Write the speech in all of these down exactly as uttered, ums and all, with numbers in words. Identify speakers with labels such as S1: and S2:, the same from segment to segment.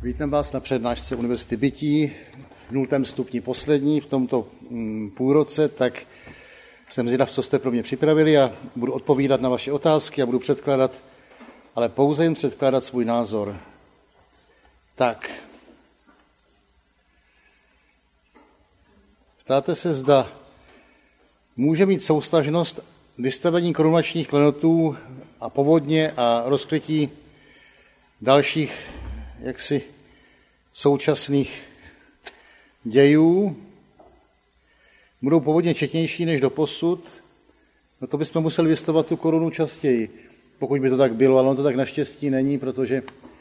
S1: Vítám vás na přednášce Univerzity bytí v nultém stupni poslední v tomto půlroce, tak jsem zvědav, co jste pro mě připravili a budu odpovídat na vaše otázky a budu předkládat, ale pouze jen předkládat svůj názor. Tak. Ptáte se, zda může mít souvztažnost vystavení korunovačních klenotů a povodně a rozkrytí dalších jaksi současných dějů. Budou povodně četnější než doposud, no to bychom museli vystavovat tu korunu častěji, pokud by to tak bylo, ale ono to tak naštěstí není, protože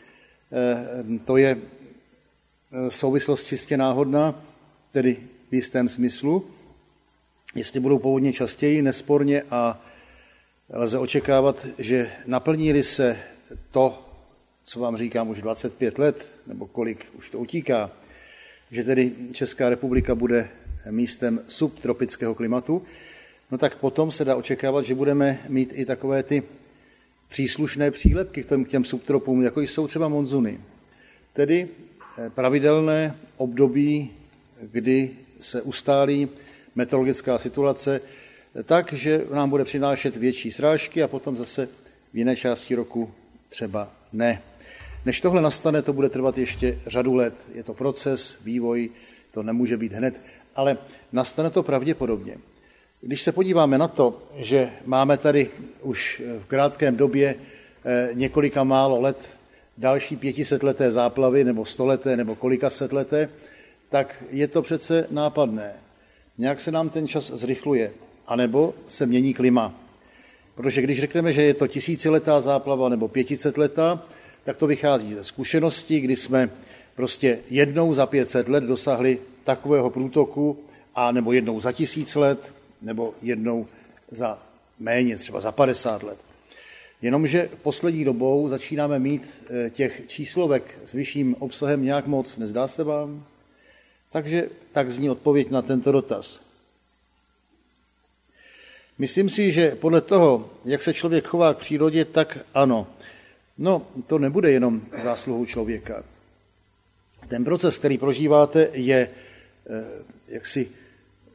S1: to je souvislost čistě náhodná, tedy v jistém smyslu. Jestli budou povodně častěji, nesporně, a lze očekávat, že naplní-li se to, co vám říkám už dvacet pět let, nebo kolik už to utíká, že tedy Česká republika bude místem subtropického klimatu, no tak potom se dá očekávat, že budeme mít i takové ty příslušné přílepky k těm, k těm subtropům, jako jsou třeba monzuny. Tedy pravidelné období, kdy se ustálí meteorologická situace tak, že nám bude přinášet větší srážky a potom zase v jiné části roku třeba ne. Než tohle nastane, to bude trvat ještě řadu let. Je to proces, vývoj, to nemůže být hned, ale nastane to pravděpodobně. Když se podíváme na to, že máme tady už v krátkém době několika málo let další pětisetleté záplavy, nebo stoleté, nebo kolikasetleté, tak je to přece nápadné. Nějak se nám ten čas zrychluje, anebo se mění klima. Protože když řekneme, že je to tisíciletá záplava nebo pětisetletá, tak to vychází ze zkušenosti, kdy jsme prostě jednou za pět set let dosáhli takového průtoku, a nebo jednou za tisíc let, nebo jednou za méně, třeba za padesát let. Jenomže poslední dobou začínáme mít těch číslovek s vyšším obsahem nějak moc, nezdá se vám? Takže tak zní odpověď na tento dotaz. Myslím si, že podle toho, jak se člověk chová k přírodě, tak ano. No, to nebude jenom zásluhou člověka. Ten proces, který prožíváte, je eh, jaksi eh,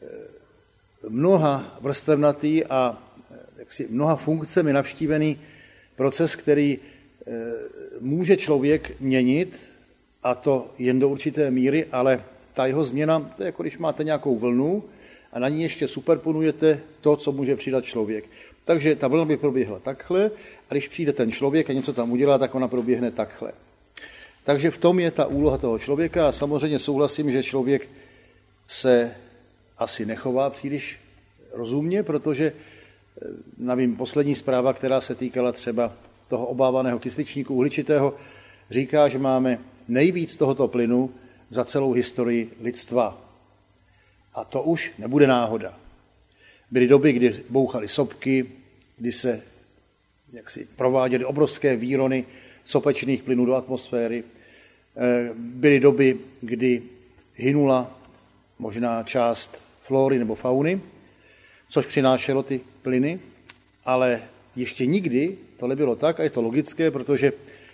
S1: mnoha vrstevnatý a eh, jaksi mnoha funkcemi navštívený proces, který eh, může člověk měnit, a to jen do určité míry, ale ta jeho změna, to je jako když máte nějakou vlnu a na ní ještě superponujete to, co může přidat člověk. Takže ta vlna by proběhla takhle, a když přijde ten člověk a něco tam udělá, tak ona proběhne takhle. Takže v tom je ta úloha toho člověka a samozřejmě souhlasím, že člověk se asi nechová příliš rozumně, protože nevím, poslední zpráva, která se týkala třeba toho obávaného kysličníku uhličitého, říká, že máme nejvíc tohoto plynu za celou historii lidstva. A to už nebude náhoda. Byly doby, kdy bouchaly sopky, kdy se jaksi prováděly obrovské výrony sopečných plynů do atmosféry. Byly doby, kdy hynula možná část flóry nebo fauny, což přinášelo ty plyny, ale ještě nikdy to nebylo tak, a je to logické, protože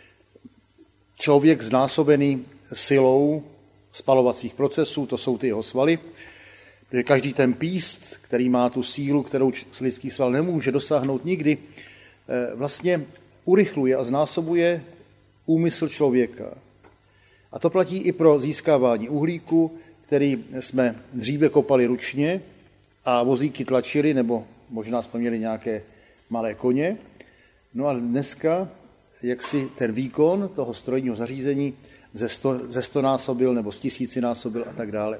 S1: člověk znásobený silou spalovacích procesů, to jsou ty jeho svaly, že každý ten píst, který má tu sílu, kterou lidský sval nemůže dosáhnout nikdy, vlastně urychluje a znásobuje úmysl člověka. A to platí i pro získávání uhlíku, který jsme dříve kopali ručně a vozíky tlačili, nebo možná jsme měli nějaké malé koně. No a dneska, jak si ten výkon toho strojního zařízení ze, sto, ze stonásobil nebo z tisícinásobil a tak dále.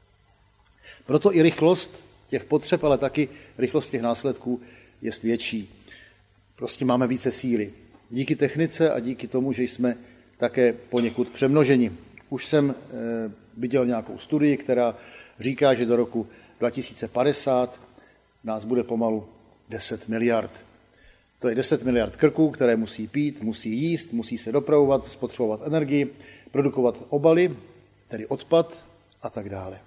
S1: Proto i rychlost těch potřeb, ale taky rychlost těch následků je větší. Prostě máme více síly. Díky technice a díky tomu, že jsme také poněkud přemnoženi. Už jsem e, viděl nějakou studii, která říká, že do roku dva tisíce padesát nás bude pomalu deset miliard. To je deset miliard krků, které musí pít, musí jíst, musí se dopravovat, spotřebovat energii, produkovat obaly, tedy odpad a tak dále.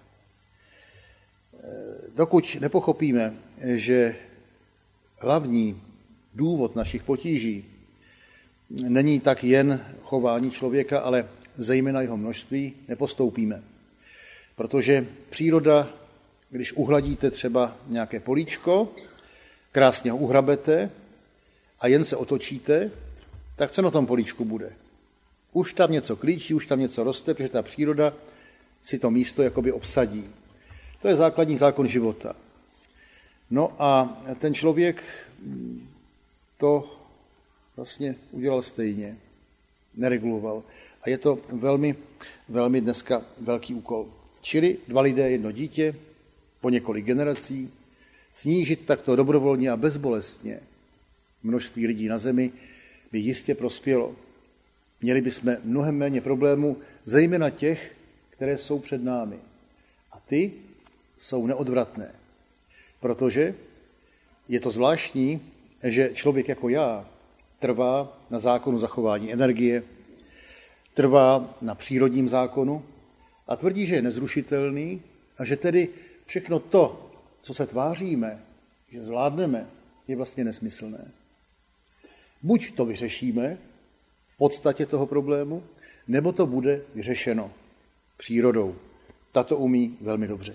S1: Dokud nepochopíme, že hlavní důvod našich potíží není tak jen chování člověka, ale zejména jeho množství, nepostoupíme. Protože příroda, když uhladíte třeba nějaké políčko, krásně ho uhrabete a jen se otočíte, tak co na tom políčku bude? Už tam něco klíčí, už tam něco roste, protože ta příroda si to místo jakoby obsadí. To je základní zákon života. No a ten člověk to vlastně udělal stejně, nereguloval. A je to velmi, velmi dneska velký úkol. Čili dva lidé, jedno dítě, po několik generací, snížit takto dobrovolně a bezbolestně množství lidí na zemi by jistě prospělo. Měli bychom mnohem méně problémů, zejména těch, které jsou před námi. A ty jsou neodvratné. Protože je to zvláštní, že člověk jako já trvá na zákonu zachování energie, trvá na přírodním zákonu a tvrdí, že je nezrušitelný a že tedy všechno to, co se tváříme, že zvládneme, je vlastně nesmyslné. Buď to vyřešíme v podstatě toho problému, nebo to bude vyřešeno přírodou. Ta to umí velmi dobře.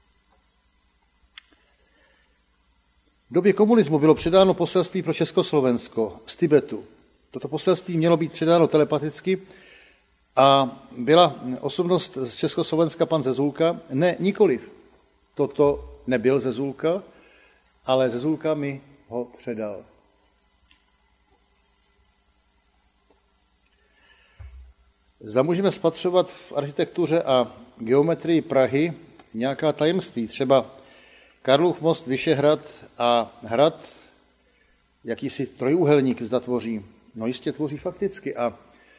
S1: V době komunismu bylo předáno poselství pro Československo z Tibetu. Toto poselství mělo být předáno telepaticky a byla osobnost z Československa pan Zezulka. Ne, nikoliv. Toto nebyl Zezulka, ale Zezulka mi ho předal. Zda můžeme spatřovat v architektuře a geometrii Prahy nějaká tajemství, třeba Karlův most, Vyšehrad a hrad, jakýsi trojúhelník zda tvoří. No jistě tvoří fakticky a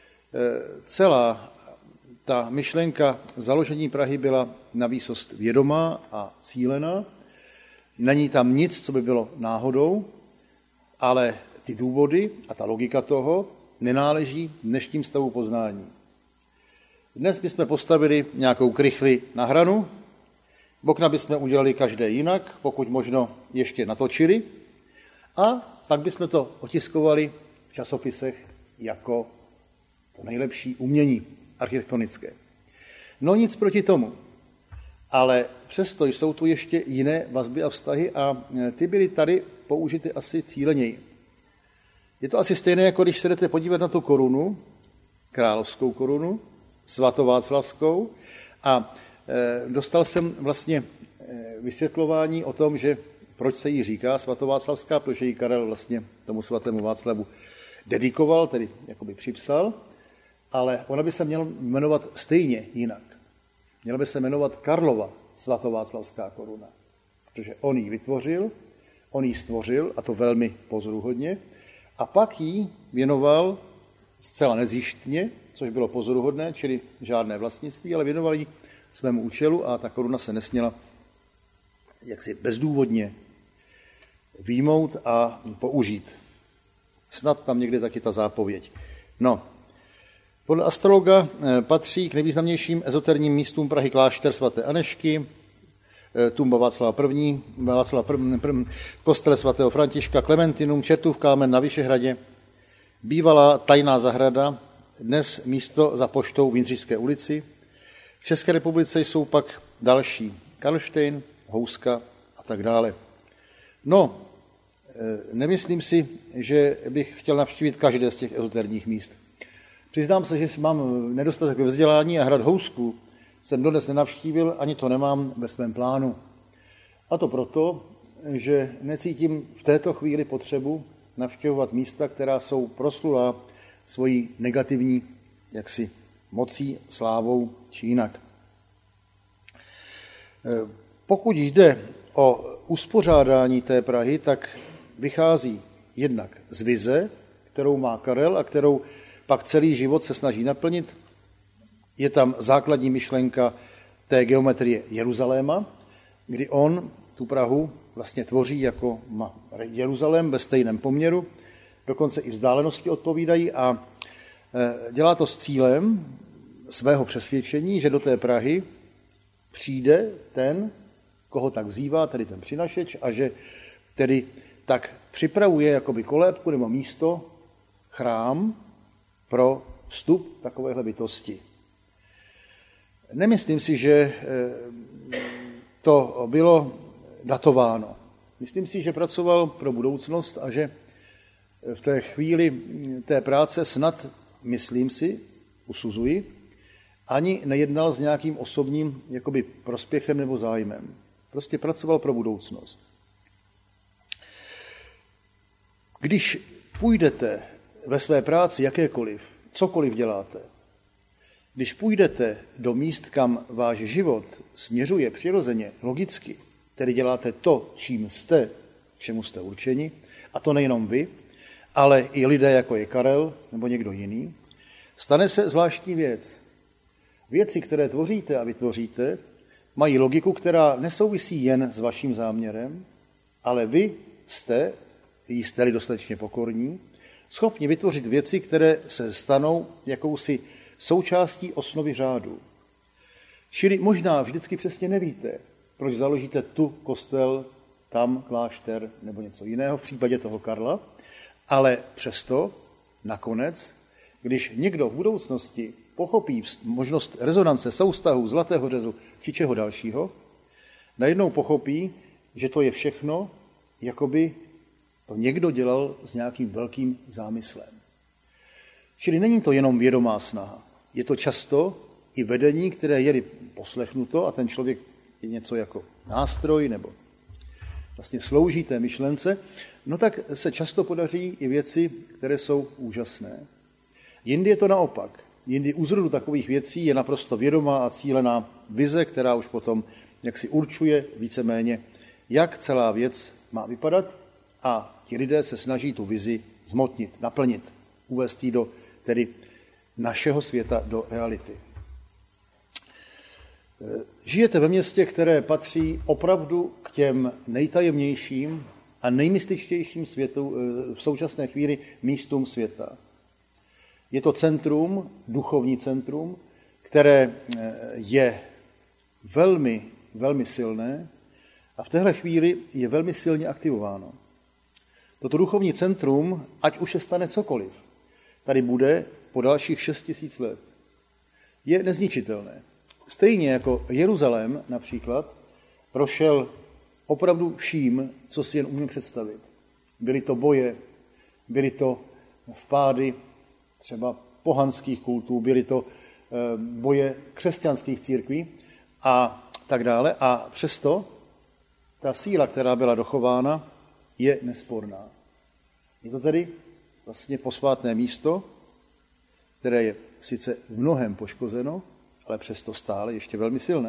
S1: celá ta myšlenka založení Prahy byla na výsost vědomá a cílená. Není tam nic, co by bylo náhodou, ale ty důvody a ta logika toho nenáleží dnešním stavu poznání. Dnes bychom postavili nějakou krychli na hranu, okna bychom udělali každé jinak, pokud možno ještě natočili, a pak bychom to otiskovali v časopisech jako to nejlepší umění architektonické. No nic proti tomu, ale přesto jsou tu ještě jiné vazby a vztahy a ty byly tady použity asi cíleněji. Je to asi stejné, jako když se jdete podívat na tu korunu, královskou korunu, svatováclavskou, a dostal jsem vlastně vysvětlování o tom, že proč se jí říká svatováclavská, protože ji Karel vlastně tomu svatému Václavu dedikoval, tedy jakoby připsal, ale ona by se měla jmenovat stejně jinak. Měla by se jmenovat Karlova svatováclavská koruna, protože on ji vytvořil, on ji stvořil, a to velmi pozoruhodně, a pak ji věnoval zcela nezjištně, což bylo pozoruhodné, čili žádné vlastnictví, ale věnoval ji svému účelu a ta koruna se nesměla jaksi bezdůvodně výjmout a použít. Snad tam někde taky ta zápověď. No, podle astrologa patří k nejvýznamnějším ezoterním místům Prahy klášter svaté Anešky, tumba Václava I., Václava I., kostel svatého Františka, Klementinum, Čertův kámen na Vyšehradě, bývalá tajná zahrada, dnes místo za poštou v Jindřišské ulici. V České republice jsou pak další, Karlštejn, Houska a tak dále. No, nemyslím si, že bych chtěl navštívit každé z těch ezoterních míst. Přiznám se, že mám nedostatek ve vzdělání a hrad Housku jsem dodnes nenavštívil, ani to nemám ve svém plánu. A to proto, že necítím v této chvíli potřebu navštěvovat místa, která jsou proslulá svojí negativní jaksi mocí, slávou či jinak. Pokud jde o uspořádání té Prahy, tak vychází jednak z vize, kterou má Karel a kterou pak celý život se snaží naplnit. Je tam základní myšlenka té geometrie Jeruzaléma, kdy on tu Prahu vlastně tvoří jako Jeruzalém ve stejném poměru, dokonce i vzdálenosti odpovídají, a dělá to s cílem svého přesvědčení, že do té Prahy přijde ten, koho tak vzývá, tedy ten přinašeč, a že tedy tak připravuje jakoby kolébku nebo místo, chrám pro vstup takovéhle bytosti. Nemyslím si, že to bylo datováno. Myslím si, že pracoval pro budoucnost a že v té chvíli té práce snad, myslím si, usuzuji, ani nejednal s nějakým osobním jakoby prospěchem nebo zájmem. Prostě pracoval pro budoucnost. Když půjdete ve své práci jakékoliv, cokoliv děláte, když půjdete do míst, kam váš život směřuje přirozeně, logicky, tedy děláte to, čím jste, čemu jste určeni, a to nejenom vy, ale i lidé, jako je Karel nebo někdo jiný, stane se zvláštní věc. Věci, které tvoříte a vytvoříte, mají logiku, která nesouvisí jen s vaším záměrem, ale vy jste, jste-li dostatečně pokorní, schopni vytvořit věci, které se stanou jakousi součástí osnovy řádu. Čili možná vždycky přesně nevíte, proč založíte tu kostel, tam klášter nebo něco jiného v případě toho Karla, ale přesto nakonec, když někdo v budoucnosti pochopí možnost rezonance, soustahu, zlatého řezu či čeho dalšího, najednou pochopí, že to je všechno, jakoby to někdo dělal s nějakým velkým zámyslem. Čili není to jenom vědomá snaha. Je to často i vedení, které je poslechnuto a ten člověk je něco jako nástroj nebo vlastně slouží té myšlence, no tak se často podaří i věci, které jsou úžasné. Jindy je to naopak. Jindy u zrodu takových věcí je naprosto vědomá a cílená vize, která už potom jaksi určuje víceméně, jak celá věc má vypadat a ti lidé se snaží tu vizi zmotnit, naplnit, uvést ji do tedy našeho světa, do reality. Žijete ve městě, které patří opravdu k těm nejtajemnějším a nejmystičtějším světu, v současné chvíli místům světa. Je to centrum, duchovní centrum, které je velmi, velmi silné a v téhle chvíli je velmi silně aktivováno. Toto duchovní centrum, ať už se stane cokoliv, tady bude po dalších šest tisíc let. Je nezničitelné. Stejně jako Jeruzalém například prošel opravdu vším, co si jen umím představit. Byly to boje, byly to vpády třeba pohanských kultů, byly to boje křesťanských církví a tak dále. A přesto ta síla, která byla dochována, je nesporná. Je to tedy vlastně posvátné místo, které je sice v mnohem poškozeno, ale přesto stále ještě velmi silné.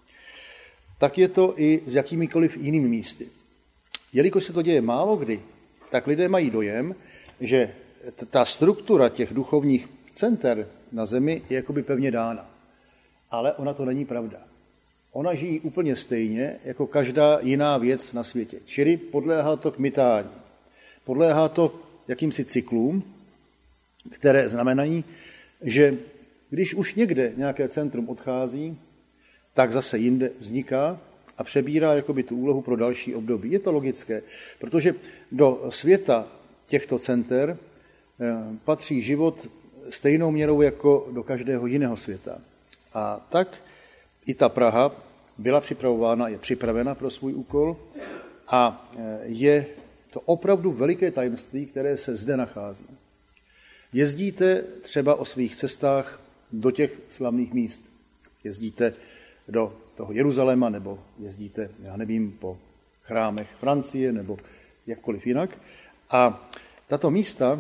S1: Tak je to i s jakýmikoliv jinými místy. Jelikož se to děje málo kdy, tak lidé mají dojem, že ta struktura těch duchovních center na zemi je jakoby pevně dána. Ale ona to není pravda. Ona žijí úplně stejně jako každá jiná věc na světě. Čili podléhá to kmitání. Podléhá to jakýmsi cyklům, které znamenají, že když už někde nějaké centrum odchází, tak zase jinde vzniká a přebírá jakoby tu úlohu pro další období. Je to logické, protože do světa těchto center patří život stejnou měrou jako do každého jiného světa. A tak i ta Praha byla připravována, je připravena pro svůj úkol a je to opravdu veliké tajemství, které se zde nachází. Jezdíte třeba o svých cestách do těch slavných míst. Jezdíte do toho Jeruzaléma, nebo jezdíte, já nevím, po chrámech Francie, nebo jakkoliv jinak. A tato místa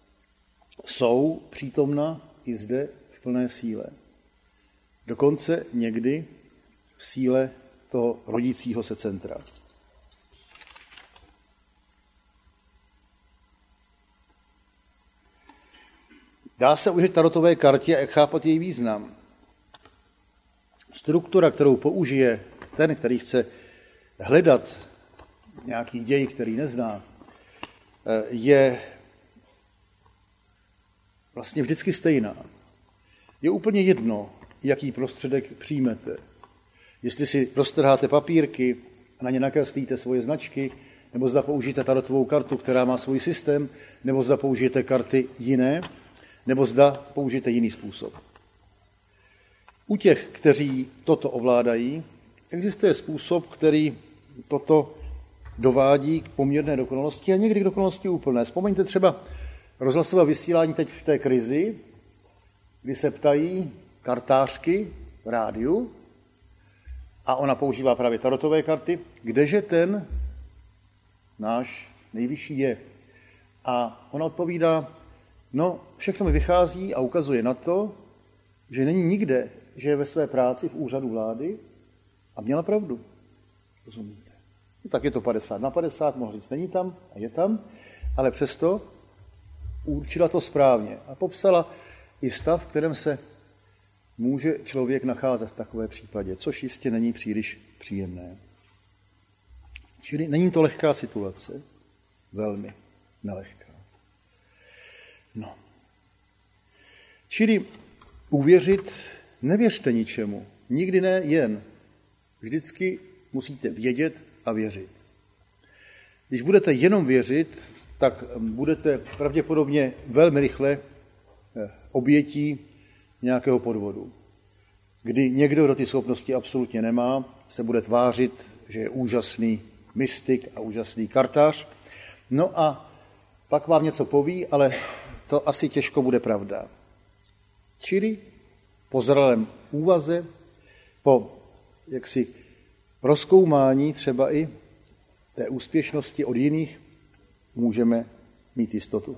S1: jsou přítomna i zde v plné síle. Dokonce někdy v síle toho rodícího se centra. Dá se uvěřit tarotové kartě a jak chápat její význam. Struktura, kterou použije ten, který chce hledat nějaký děj, který nezná, je vlastně vždycky stejná. Je úplně jedno, jaký prostředek přijmete. Jestli si roztrháte papírky a na ně nakreslíte svoje značky, nebo zda použijete tarotovou kartu, která má svůj systém, nebo zda použijete karty jiné, nebo zda použijete jiný způsob. U těch, kteří toto ovládají, existuje způsob, který toto dovádí k poměrné dokonalosti a někdy k dokonalosti úplné. Vzpomeňte třeba rozhlasové vysílání teď v té krizi, kdy se ptají kartářky v rádiu a ona používá právě tarotové karty, kdeže ten náš nejvyšší je. A ona odpovídá, no všechno mi vychází a ukazuje na to, že není nikde, že je ve své práci v úřadu vlády a měla pravdu. Rozumíte? No, tak je to padesát na padesát, mohl říct, není tam a je tam, ale přesto určila to správně a popsala i stav, v kterém se může člověk nacházet v takové případě, což jistě není příliš příjemné. Čili není to lehká situace, velmi nelehká. No. Čili uvěřit, nevěřte ničemu, nikdy ne jen. Vždycky musíte vědět a věřit. Když budete jenom věřit, tak budete pravděpodobně velmi rychle obětí nějakého podvodu, kdy někdo, kdo ty schopnosti absolutně nemá, se bude tvářit, že je úžasný mystik a úžasný kartář. No a pak vám něco poví, ale to asi těžko bude pravda. Čili po zralém úvaze, po jaksi rozkoumání třeba i té úspěšnosti od jiných, můžeme mít jistotu.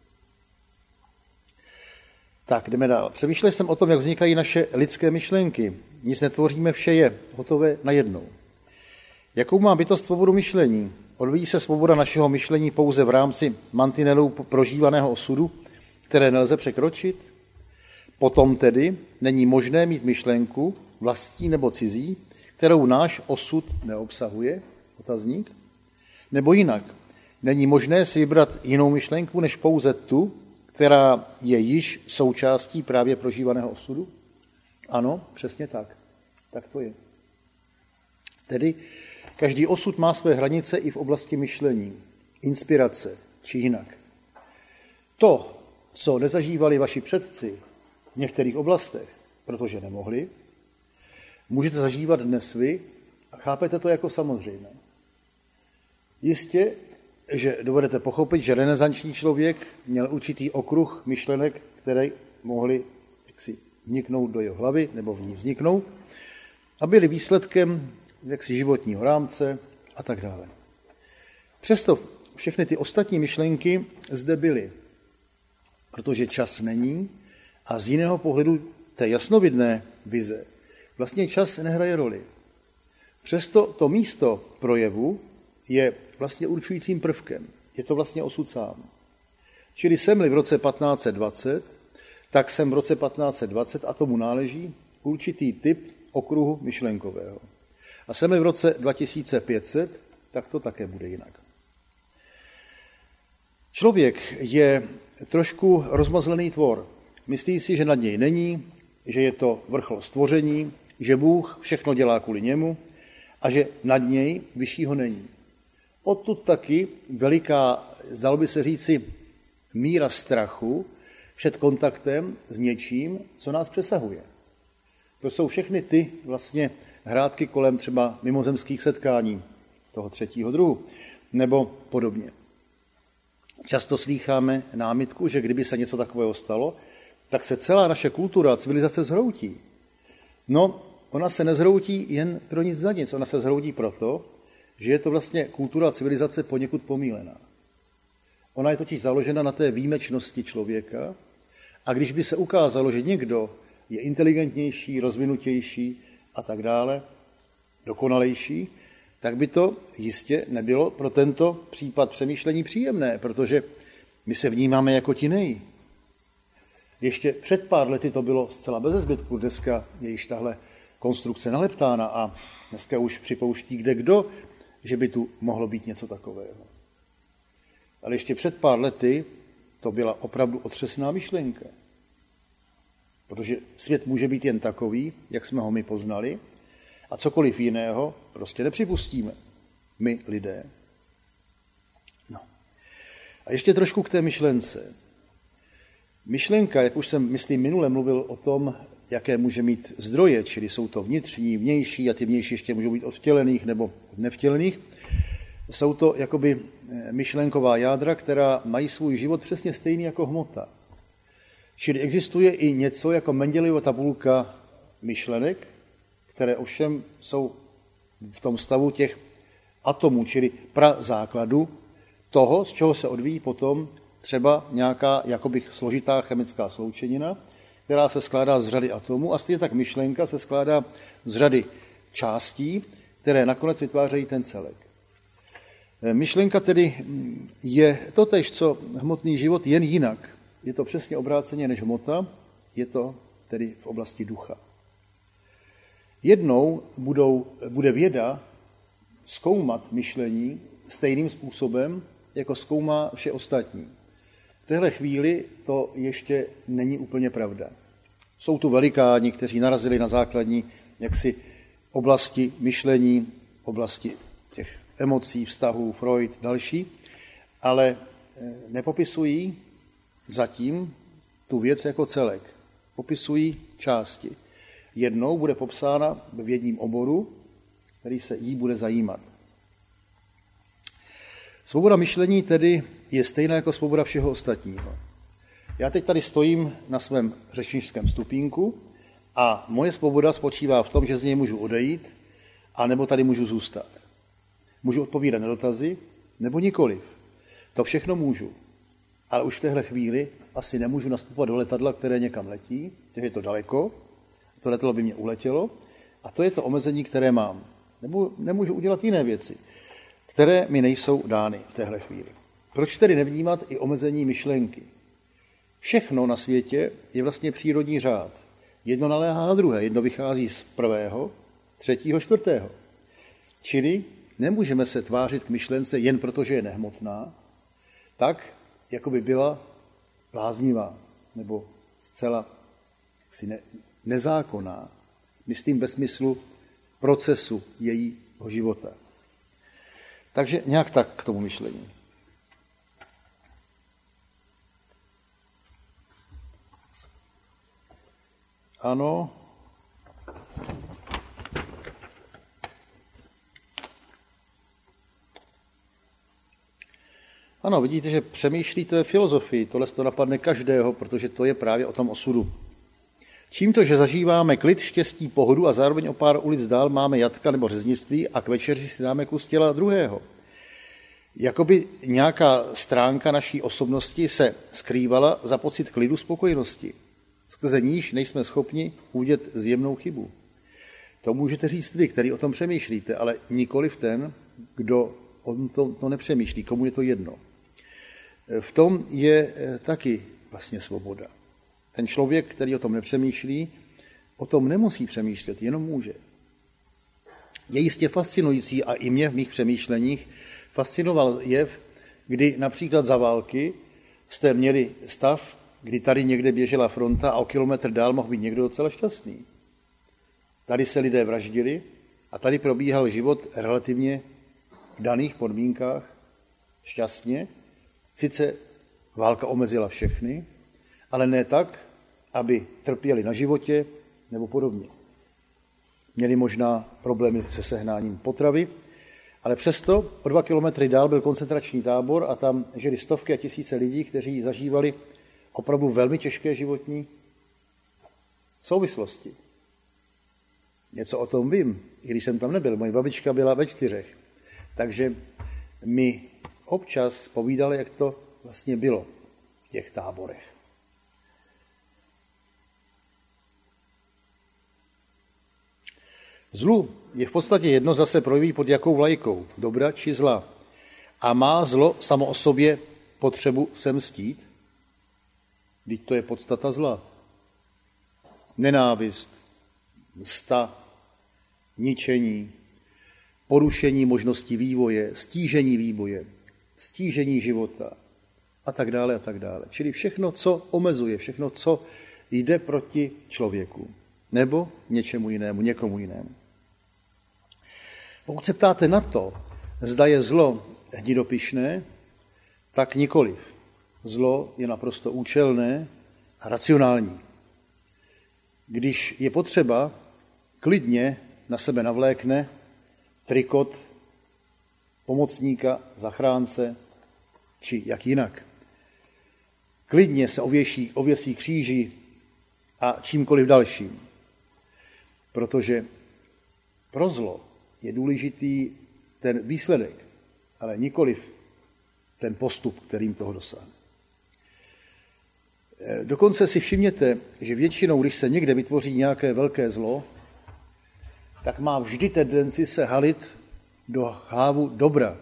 S1: Tak, jdeme dál. Přemýšlel jsem o tom, jak vznikají naše lidské myšlenky. Nic netvoříme, vše je hotové najednou. Jakou má bytost svobodu myšlení? Odvíjí se svoboda našeho myšlení pouze v rámci mantinelů prožívaného osudu, které nelze překročit? Potom tedy není možné mít myšlenku, vlastní nebo cizí, kterou náš osud neobsahuje? Otazník. Nebo jinak, není možné si vybrat jinou myšlenku, než pouze tu, která je již součástí právě prožívaného osudu? Ano, přesně tak. Tak to je. Tedy každý osud má své hranice i v oblasti myšlení, inspirace či jinak. To, co nezažívali vaši předci v některých oblastech, protože nemohli, můžete zažívat dnes vy a chápete to jako samozřejmé. Jistě, že dovedete pochopit, že renesanční člověk měl určitý okruh myšlenek, které mohly jaksi vniknout do jeho hlavy nebo v ní vzniknout a byly výsledkem jaksi životního rámce a tak dále. Přesto všechny ty ostatní myšlenky zde byly, protože čas není a z jiného pohledu té jasnovidné vize vlastně čas nehraje roli. Přesto to místo projevu je vlastně určujícím prvkem. Je to vlastně osud sám. Čili jsem-li v roce patnáct set dvacet, tak jsem v roce patnáct set dvacet a tomu náleží určitý typ okruhu myšlenkového. A jsem-li v roce dva tisíce pět set, tak to také bude jinak. Člověk je trošku rozmazlený tvor. Myslí si, že nad něj není, že je to vrchol stvoření, že Bůh všechno dělá kvůli němu a že nad něj vyššího není. Odtud taky veliká, zdalo by se říci, míra strachu před kontaktem s něčím, co nás přesahuje. To jsou všechny ty vlastně hrátky kolem třeba mimozemských setkání toho třetího druhu, nebo podobně. Často slýcháme námitku, že kdyby se něco takového stalo, tak se celá naše kultura a civilizace zhroutí. No, ona se nezhroutí jen pro nic za nic, ona se zhroutí proto, že je to vlastně kultura a civilizace poněkud pomílená. Ona je totiž založena na té výjimečnosti člověka a když by se ukázalo, že někdo je inteligentnější, rozvinutější a tak dále, dokonalejší, tak by to jistě nebylo pro tento případ přemýšlení příjemné, protože my se vnímáme jako ti nej. Ještě před pár lety to bylo zcela bez zbytku, dneska je již tahle konstrukce naleptána a dneska už připouští kde kdo, že by tu mohlo být něco takového. Ale ještě před pár lety to byla opravdu otřesná myšlenka. Protože svět může být jen takový, jak jsme ho my poznali, a cokoliv jiného prostě nepřipustíme. My, lidé. No. A ještě trošku k té myšlence. Myšlenka, jak už jsem, myslím, minule mluvil o tom, jaké může mít zdroje, čili jsou to vnitřní, vnější a ty vnější ještě můžou být od vtělených nebo nevtělených, jsou to jakoby myšlenková jádra, která mají svůj život přesně stejný jako hmota. Čili existuje i něco jako Mendelejova tabulka myšlenek, které ovšem jsou v tom stavu těch atomů, čili prazákladu toho, z čeho se odvíjí potom třeba nějaká jakoby složitá chemická sloučenina, která se skládá z řady atomů a stejně tak myšlenka se skládá z řady částí, které nakonec vytvářejí ten celek. Myšlenka tedy je totéž, co hmotný život, jen jinak. Je to přesně obráceně než hmota, je to tedy v oblasti ducha. Jednou budou, bude věda zkoumat myšlení stejným způsobem, jako zkoumá vše ostatní. V téhle chvíli to ještě není úplně pravda. Jsou tu velikáni, kteří narazili na základní jaksi oblasti myšlení, oblasti těch emocí, vztahů, Freud, další, ale nepopisují zatím tu věc jako celek. Popisují části. Jednou bude popsána ve vědním oboru, který se jí bude zajímat. Svoboda myšlení tedy je stejná jako svoboda všeho ostatního. Já teď tady stojím na svém řečnickém stupínku a moje svoboda spočívá v tom, že z něj můžu odejít, anebo tady můžu zůstat. Můžu odpovídat na dotazy, nebo nikoliv. To všechno můžu. Ale už v téhle chvíli asi nemůžu nastupovat do letadla, které někam letí, takže je to daleko, to letadlo by mě uletělo a to je to omezení, které mám. Nebo nemůžu udělat jiné věci, které mi nejsou dány v téhle chvíli. Proč tedy nevnímat i omezení myšlenky? Všechno na světě je vlastně přírodní řád. Jedno naléhá na druhé, jedno vychází z prvého, třetího, čtvrtého. Čili nemůžeme se tvářit k myšlence jen proto, že je nehmotná, tak, jako by byla bláznivá nebo zcela jaksi ne, nezákonná, myslím ve smyslu procesu jejího života. Takže nějak tak k tomu myšlení. Ano. Ano, vidíte, že přemýšlíte filozofii, tohle to napadne každého, protože to je právě o tom osudu. Čím to, že zažíváme klid, štěstí, pohodu a zároveň o pár ulic dál máme jatka nebo řeznictví a k večeři si dáme kus těla druhého. Jakoby nějaká stránka naší osobnosti se skrývala za pocit klidu, spokojenosti. Skrze níž nejsme schopni udělat zjemnou chybu. To můžete říct vy, který o tom přemýšlíte, ale nikoliv ten, kdo on to, to nepřemýšlí, komu je to jedno. V tom je taky vlastně svoboda. Ten člověk, který o tom nepřemýšlí, o tom nemusí přemýšlet, jenom může. Je jistě fascinující a i mě v mých přemýšleních fascinoval jev, kdy například za války jste měli stav, kdy tady někde běžela fronta a o kilometr dál mohl být někdo docela šťastný. Tady se lidé vraždili a tady probíhal život relativně v daných podmínkách šťastně. Sice válka omezila všechny, ale ne tak, aby trpěli na životě nebo podobně. Měli možná problémy se sehnáním potravy, ale přesto o dva kilometry dál byl koncentrační tábor a tam žili stovky a tisíce lidí, kteří zažívali opravdu velmi těžké životní souvislosti. Něco o tom vím, i když jsem tam nebyl. Moje babička byla ve čtyřech. Takže mi občas povídali, jak to vlastně bylo v těch táborech. Zlu je v podstatě jedno, zase projeví pod jakou vlajkou, dobra či zla. A má zlo samo o sobě potřebu se mstít? Vždyť to je podstata zla. Nenávist, msta, ničení, porušení možností vývoje, stížení vývoje, stížení života a tak dále a tak dále. Čili všechno, co omezuje, všechno, co jde proti člověku nebo něčemu jinému, někomu jinému. Pokud se ptáte na to, zda je zlo hnidopyšné, tak nikoliv. Zlo je naprosto účelné a racionální. když je potřeba, klidně na sebe navlékne trikot pomocníka, zachránce, či jak jinak. Klidně se ověší, ověsí kříži a čímkoliv dalším. Protože pro zlo je důležitý ten výsledek, ale nikoliv ten postup, kterým toho dosáhne. Dokonce si všimněte, že většinou, když se někde vytvoří nějaké velké zlo, tak má vždy tendenci se halit do hávu dobra.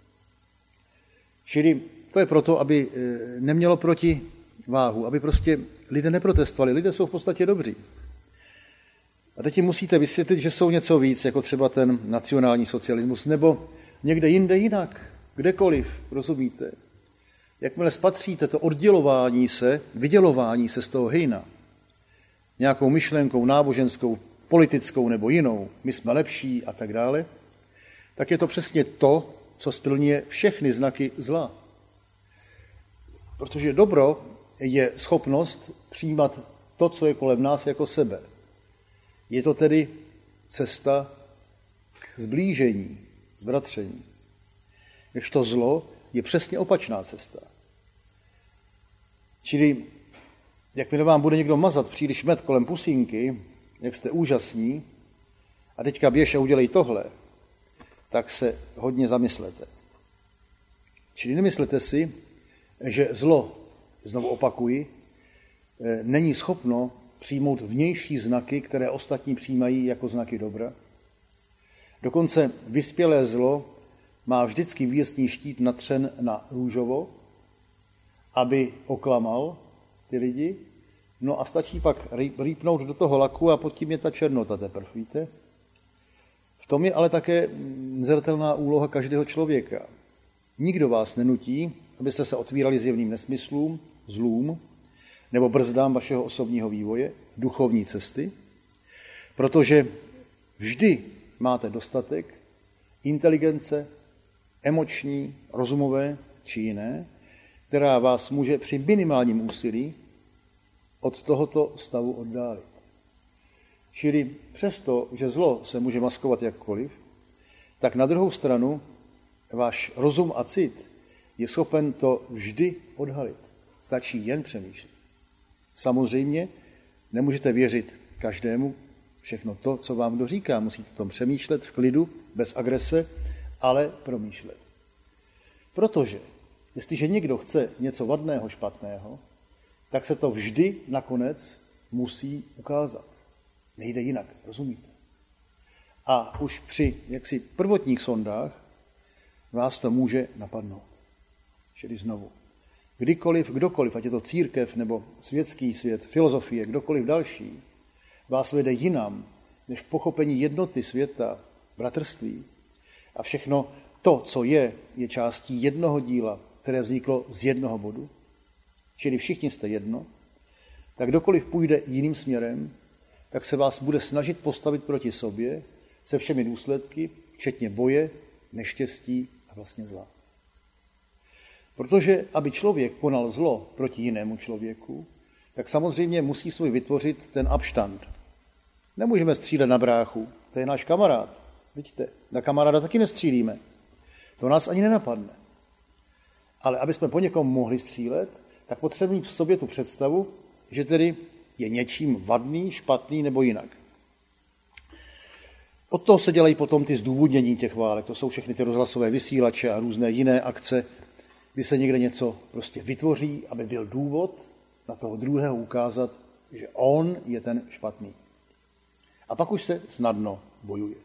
S1: Čili to je proto, aby nemělo proti váhu, aby prostě lidé neprotestovali. Lidé jsou v podstatě dobří. A teď jim musíte vysvětlit, že jsou něco víc, jako třeba ten nacionální socialismus, nebo někde jinde jinak, kdekoliv, rozumíte? Jakmile spatříte to oddělování se, vydělování se z toho hejna, nějakou myšlenkou náboženskou, politickou nebo jinou, my jsme lepší a tak dále, tak je to přesně to, co splňuje všechny znaky zla. Protože dobro je schopnost přijímat to, co je kolem nás, jako sebe. Je to tedy cesta k zblížení, zbratření. Když to zlo je přesně opačná cesta. Čili, jakmile vám bude někdo mazat příliš med kolem pusínky, jak jste úžasní, a teďka běž a udělej tohle, tak se hodně zamyslete. Čili nemyslete si, že zlo, znovu opakuji, není schopno přijmout vnější znaky, které ostatní přijímají jako znaky dobra. Dokonce vyspělé zlo má vždycky výjezdní štít natřen na růžovo, aby oklamal ty lidi, no a stačí pak rýpnout do toho laku a pod tím je ta černota teprve, víte? V tom je ale také zřetelná úloha každého člověka. Nikdo vás nenutí, abyste se otvírali zjevným nesmyslům, zlům, nebo brzdám vašeho osobního vývoje, duchovní cesty, protože vždy máte dostatek inteligence, emoční, rozumové či jiné, která vás může při minimálním úsilí od tohoto stavu oddálit. Čili přesto, že zlo se může maskovat jakkoliv, tak na druhou stranu váš rozum a cit je schopen to vždy odhalit. Stačí jen přemýšlet. Samozřejmě nemůžete věřit každému všechno to, co vám kdo říká. Musíte o tom přemýšlet v klidu, bez agrese, ale promýšlet. Protože jestliže někdo chce něco vadného, špatného, tak se to vždy nakonec musí ukázat. Nejde jinak, rozumíte? A už při jaksi prvotních sondách vás to může napadnout. Čili znovu. Kdykoliv, kdokoliv, ať je to církev nebo světský svět, filozofie, kdokoliv další, vás vede jinam, než k pochopení jednoty světa, bratrství. A všechno to, co je, je částí jednoho díla, které vzniklo z jednoho bodu, čili všichni jste jedno, tak kdokoliv půjde jiným směrem, tak se vás bude snažit postavit proti sobě se všemi důsledky, včetně boje, neštěstí a vlastně zla. Protože aby člověk konal zlo proti jinému člověku, tak samozřejmě musí svůj vytvořit ten abštant. Nemůžeme střílet na bráchu, to je náš kamarád. Vidíte, na kamaráda taky nestřílíme. To nás ani nenapadne. Ale aby jsme po někom mohli střílet, tak potřebujeme v sobě tu představu, že tedy je něčím vadný, špatný nebo jinak. Od toho se dělají potom ty zdůvodnění těch válek. To jsou všechny ty rozhlasové vysílače a různé jiné akce, kdy se někde něco prostě vytvoří, aby byl důvod na toho druhého ukázat, že on je ten špatný. A pak už se snadno bojuje.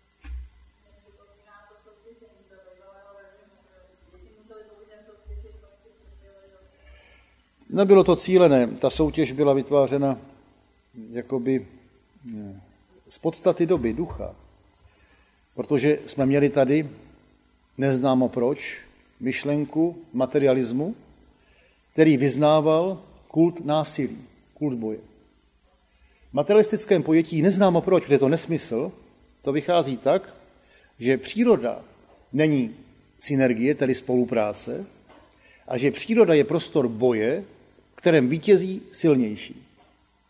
S1: Nebylo to cílené, ta soutěž byla vytvářena jakoby z podstaty doby, ducha. Protože jsme měli tady, neznámo proč, myšlenku materialismu, který vyznával kult násilí, kult boje. V materialistickém pojetí neznámo proč, protože je to nesmysl, to vychází tak, že příroda není synergie, tedy spolupráce, a že příroda je prostor boje, v kterém vítězí silnější.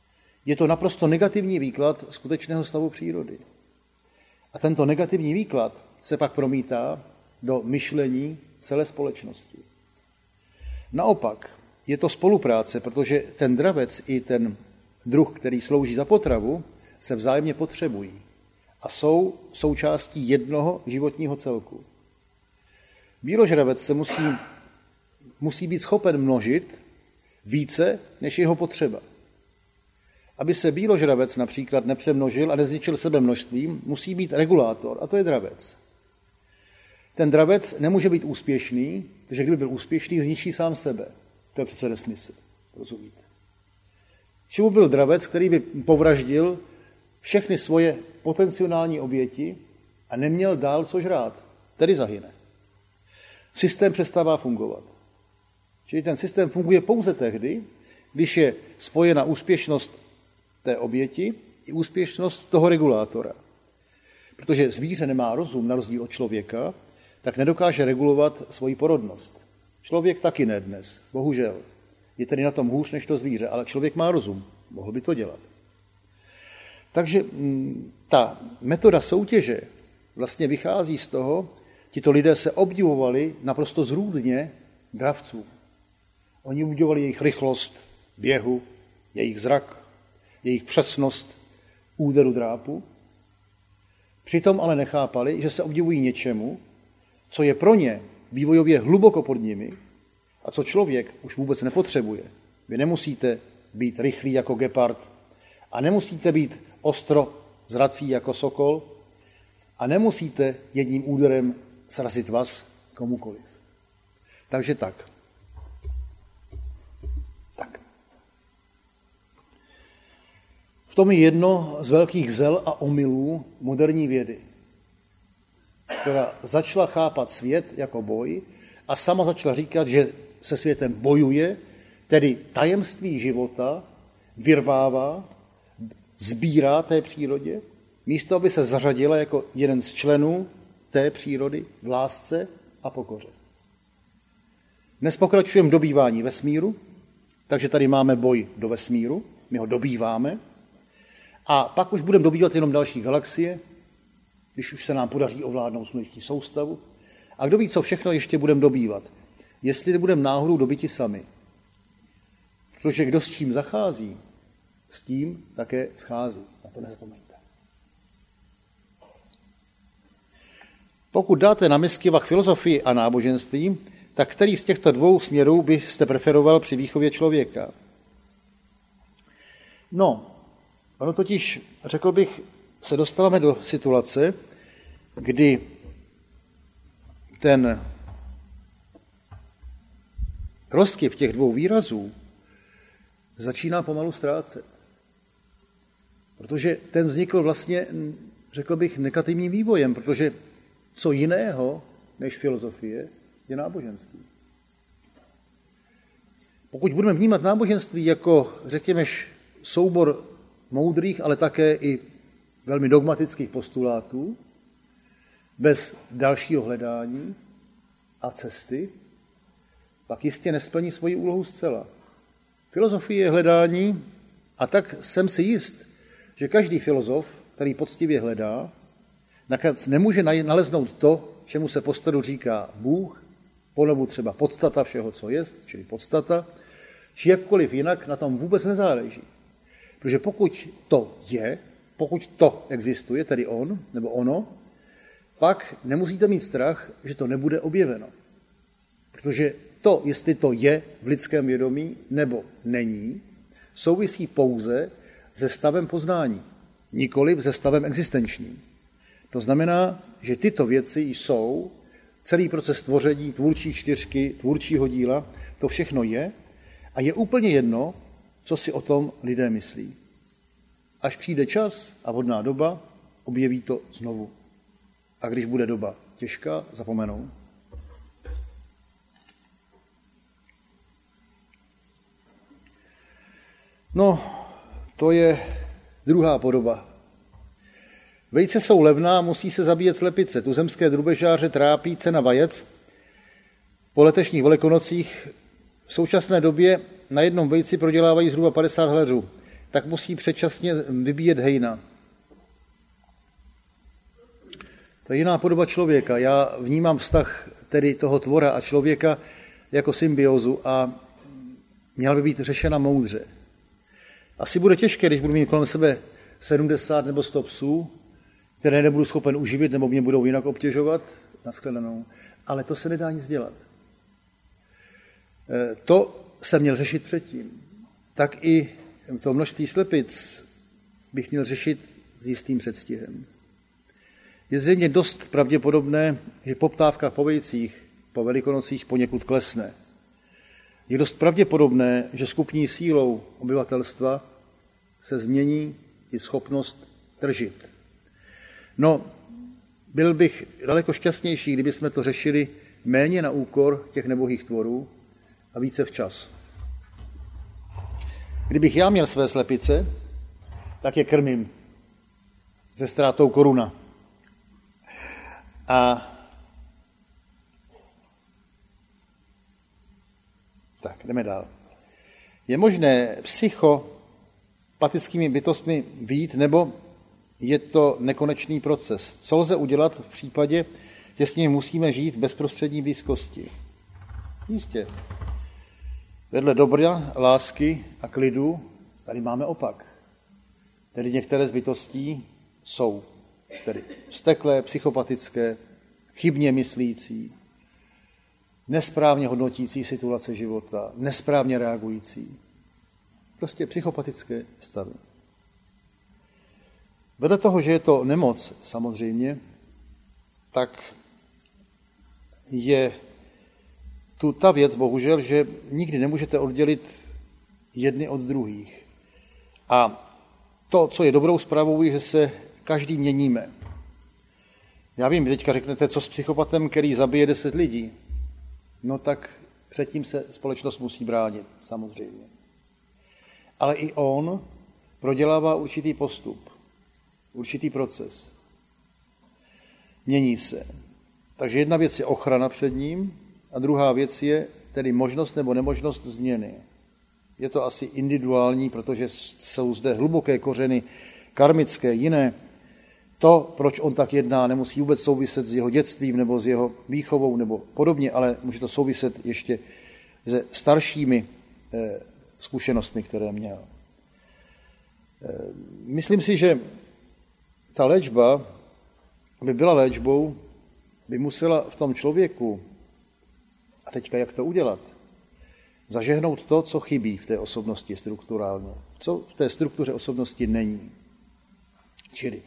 S1: je to naprosto negativní výklad skutečného stavu přírody. A tento negativní výklad se pak promítá do myšlení celé společnosti. Naopak, je to spolupráce, protože ten dravec i ten druh, který slouží za potravu, se vzájemně potřebují a jsou součástí jednoho životního celku. Býložravec se musí, musí být schopen množit více, než jeho potřeba. Aby se býložravec například nepřemnožil a nezničil sebe množstvím, musí být regulátor, a to je dravec. Ten dravec nemůže být úspěšný, protože kdyby byl úspěšný, zničí sám sebe. To je přece nesmysl, rozumíte? Čemu byl dravec, který by povraždil všechny svoje potenciální oběti a neměl dál co žrát, tedy zahyne. Systém přestává fungovat. Čili ten systém funguje pouze tehdy, když je spojena úspěšnost té oběti i úspěšnost toho regulátora. Protože zvíře nemá rozum, na rozdíl od člověka, tak nedokáže regulovat svoji porodnost. Člověk taky ne dnes, bohužel. Je tedy na tom hůř než to zvíře, ale člověk má rozum, mohl by to dělat. Takže ta metoda soutěže vlastně vychází z toho, tito lidé se obdivovali naprosto zrůdně dravců. Oni obdivovali jejich rychlost běhu, jejich zrak, jejich přesnost úderu drápu. Přitom ale nechápali, že se obdivují něčemu, co je pro ně vývojově hluboko pod nimi a co člověk už vůbec nepotřebuje. Vy nemusíte být rychlí jako gepard a nemusíte být ostro zrací jako sokol a nemusíte jedním úderem srazit vás komukoliv. Takže tak. Tak. V tom je jedno z velkých zel a omylů moderní vědy, která začala chápat svět jako boj a sama začala říkat, že se světem bojuje, tedy tajemství života vyrvává, sbírá té přírodě, místo aby se zařadila jako jeden z členů té přírody v lásce a pokoře. Dnes pokračujeme v dobývání vesmíru, takže tady máme boj do vesmíru, my ho dobýváme a pak už budeme dobývat jenom další galaxie, když už se nám podaří ovládnout sluneční soustavu. A kdo ví, co všechno ještě budeme dobývat. Jestli nebudeme náhodou dobyti sami. Protože kdo s čím zachází, s tím také schází. Na to nezapomeňte. Pokud dáte na misky vah filozofii a náboženství, tak který z těchto dvou směrů byste preferoval při výchově člověka? No, ono totiž, řekl bych, se dostáváme do situace, kdy ten rozkyv těch dvou výrazů začíná pomalu ztrácet. Protože ten vznikl vlastně, řekl bych, negativním vývojem, protože co jiného než filozofie je náboženství. Pokud budeme vnímat náboženství jako, řekněme, soubor moudrých, ale také i velmi dogmatických postulátů, bez dalšího hledání a cesty, pak jistě nesplní svoji úlohu zcela. Filozofie je hledání a tak jsem si jist, že každý filozof, který poctivě hledá, nakonec nemůže naleznout to, čemu se po staru říká Bůh, ponovu třeba podstata všeho, co jest, čili podstata, či jakkoliv jinak na tom vůbec nezáleží. Protože pokud to je, pokud to existuje, tedy on nebo ono, pak nemusíte mít strach, že to nebude objeveno. Protože to, jestli to je v lidském vědomí nebo není, souvisí pouze se stavem poznání, nikoliv se stavem existenčním. To znamená, že tyto věci jsou, celý proces tvoření, tvůrčí čtyřky, tvůrčího díla, to všechno je a je úplně jedno, co si o tom lidé myslí. Až přijde čas a vhodná doba, objeví to znovu. A když bude doba těžká, zapomenou. No, to je druhá podoba. Vejce jsou levná, musí se zabíjet slepice. Tuzemské drubežáře trápí cena vajec. Po letešních velikonocích v současné době na jednom vejci prodělávají zhruba padesát hleřů. tak musí předčasně vybíjet hejna. To je jiná podoba člověka. Já vnímám vztah tedy toho tvora a člověka jako symbiózu a měla by být řešena moudře. Asi bude těžké, když budu mít kolem sebe sedmdesát nebo sto psů, které nebudu schopen uživit nebo mě budou jinak obtěžovat, nashledanou, ale to se nedá nic dělat. To jsem měl řešit předtím. Tak i to množství slepic bych měl řešit s jistým předstihem. Je zřejmě dost pravděpodobné, že poptávka po vejcích po Velikonocích poněkud klesne. Je dost pravděpodobné, že s kupní sílou obyvatelstva se změní i schopnost tržit. No, byl bych daleko šťastnější, kdyby jsme to řešili méně na úkor těch nebohých tvorů a více včas. Kdybych já měl své slepice, tak je krmím se ztrátou koruna. A tak, jdeme dál. Je možné psychopatickými bytostmi vyjít, nebo je to nekonečný proces? Co lze udělat v případě, že s nimi musíme žít v bezprostřední blízkosti? Jistě. Vedle dobra, lásky a klidu tady máme opak. Tedy některé z bytostí jsou tedy vzteklé, psychopatické, chybně myslící, nesprávně hodnotící situace života, nesprávně reagující. Prostě psychopatické stavy. Vedle toho, že je to nemoc samozřejmě, tak je tu ta věc, bohužel, že nikdy nemůžete oddělit jedny od druhých. A to, co je dobrou zprávou, je, že se každý měníme. Já vím, vy teďka řeknete, co s psychopatem, který zabije deset lidí. No tak předtím se společnost musí bránit, samozřejmě. Ale i on prodělává určitý postup, určitý proces. Mění se. Takže jedna věc je ochrana před ním a druhá věc je tedy možnost nebo nemožnost změny. Je to asi individuální, protože jsou zde hluboké kořeny karmické, jiné. To, proč on tak jedná, nemusí vůbec souviset s jeho dětstvím nebo s jeho výchovou nebo podobně, ale může to souviset ještě se staršími eh, zkušenostmi, které měl. Eh, myslím si, že ta léčba, aby byla léčbou, by musela v tom člověku, a teďka jak to udělat, zažehnout to, co chybí v té osobnosti strukturálně, co v té struktuře osobnosti není. Čili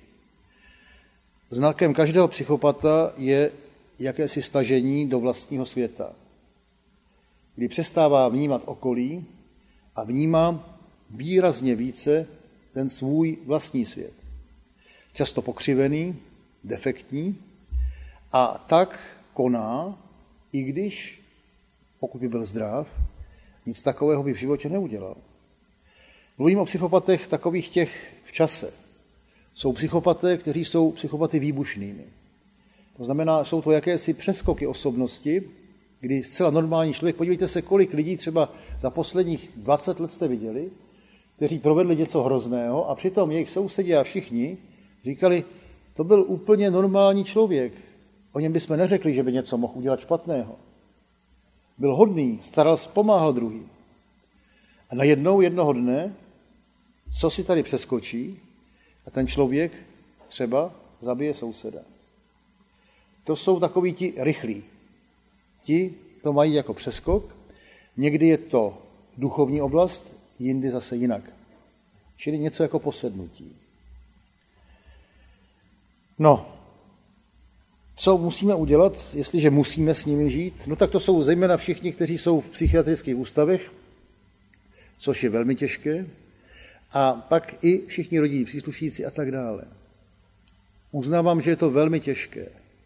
S1: znakem každého psychopata je jakési stažení do vlastního světa, kdy přestává vnímat okolí a vnímá výrazně více ten svůj vlastní svět. Často pokřivený, defektní a tak koná, i když, pokud by byl zdrav, nic takového by v životě neudělal. Mluvím o psychopatech takových těch v čase. Jsou psychopaté, kteří jsou psychopaty výbušnými. To znamená, jsou to jakési přeskoky osobnosti, kdy zcela normální člověk, podívejte se, kolik lidí třeba za posledních dvacet let jste viděli, kteří provedli něco hrozného a přitom jejich sousedí a všichni říkali, to byl úplně normální člověk. O něm bychom neřekli, že by něco mohl udělat špatného. Byl hodný, staral se, pomáhal druhým. A najednou jednoho dne, co si tady přeskočí, a ten člověk třeba zabije souseda. To jsou takoví ti rychlí. Ti to mají jako přeskok. Někdy je to duchovní oblast, jindy zase jinak. Čili něco jako posednutí. No, co musíme udělat, jestliže musíme s nimi žít? No tak to jsou zejména všichni, kteří jsou v psychiatrických ústavech, což je velmi těžké, a pak i všichni rodinní příslušníci a tak dále. Uznávám, že je to velmi těžké.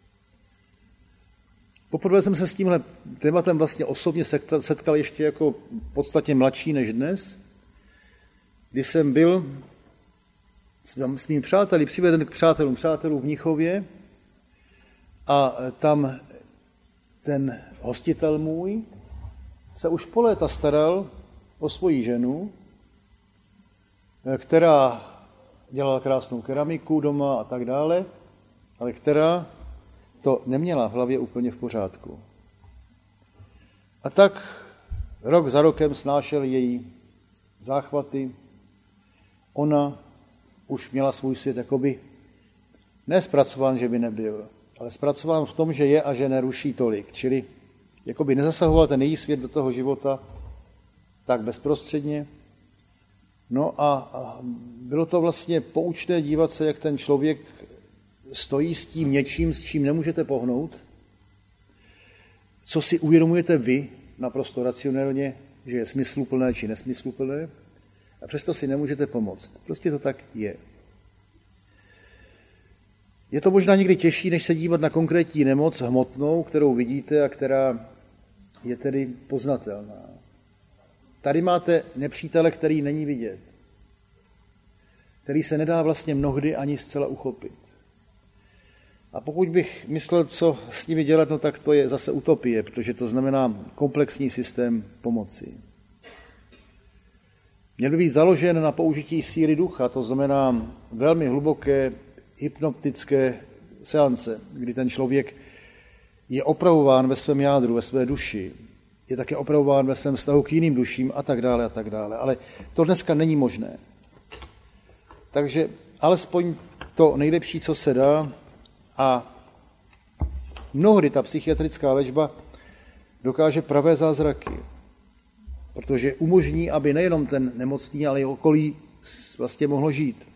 S1: Poprvé jsem se s tímhle tématem vlastně osobně setkal ještě jako podstatně mladší než dnes, kdy jsem byl s mými přáteli přiveden k přátelům přátelů v Mnichově a tam ten hostitel můj se už po léta staral o svoji ženu, která dělala krásnou keramiku doma a tak dále, ale která to neměla v hlavě úplně v pořádku. A tak rok za rokem snášel její záchvaty. Ona už měla svůj svět jakoby nespracován, že by nebyl, ale zpracován v tom, že je a že neruší tolik. Čili jakoby nezasahoval ten její svět do toho života tak bezprostředně. No a, a bylo to vlastně poučné dívat se, jak ten člověk stojí s tím něčím, s čím nemůžete pohnout, co si uvědomujete vy naprosto racionálně, že je smysluplné či nesmysluplné, a přesto si nemůžete pomoct. Prostě to tak je. Je to možná někdy těžší, než se dívat na konkrétní nemoc hmotnou, kterou vidíte a která je tedy poznatelná. Tady máte nepřítele, který není vidět, který se nedá vlastně mnohdy ani zcela uchopit. A pokud bych myslel, co s nimi dělat, no tak to je zase utopie, protože to znamená komplexní systém pomoci. Měl by být založen na použití síly ducha, to znamená velmi hluboké hypnotické seance, kdy ten člověk je opravován ve svém jádru, ve své duši, je také opravován ve svém vztahu k jiným duším a tak dále a tak dále. Ale to dneska není možné. Takže alespoň to nejlepší, co se dá, a mnohdy ta psychiatrická léčba dokáže pravé zázraky, protože umožní, aby nejenom ten nemocný, ale i okolí vlastně mohlo žít.